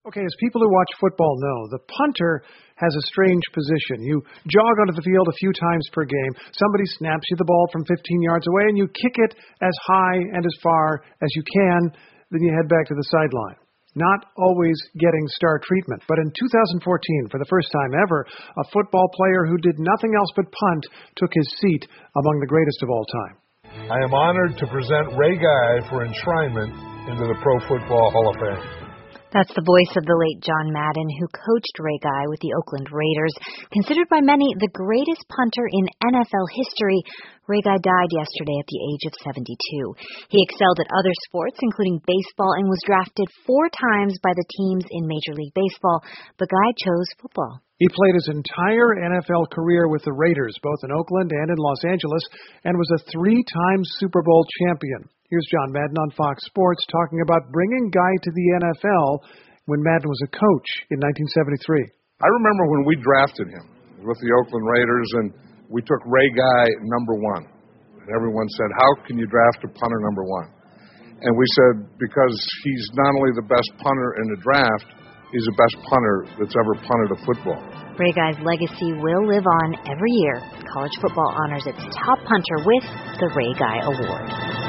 Okay, as people who watch football know, the punter has a strange position. You jog onto the field a few times per game, somebody snaps you the ball from 15 yards away, and you kick it as high and as far as you can, then you head back to the sideline. Not always getting star treatment, but in 2014, for the first time ever, a football player who did nothing else but punt took his seat among the greatest of all time. I am honored to present Ray Guy for enshrinement into the Pro Football Hall of Fame. That's the voice of the late John Madden, who coached Ray Guy with the Oakland Raiders. Considered by many the greatest punter in NFL history, Ray Guy died yesterday at the age of 72. He excelled at other sports, including baseball, and was drafted 4 times by the teams in Major League Baseball, but Guy chose football. He played his entire NFL career with the Raiders, both in Oakland and in Los Angeles, and was a 3-time Super Bowl champion. Here's John Madden on Fox Sports talking about bringing Guy to the NFL when Madden was a coach in 1973. I remember when we drafted him with the Oakland Raiders, and we took Ray Guy number 1. And everyone said, how can you draft a punter number 1? And we said, because he's not only the best punter in the draft, he's the best punter that's ever punted a football. Ray Guy's legacy will live on every year. College football honors its top punter with the Ray Guy Award.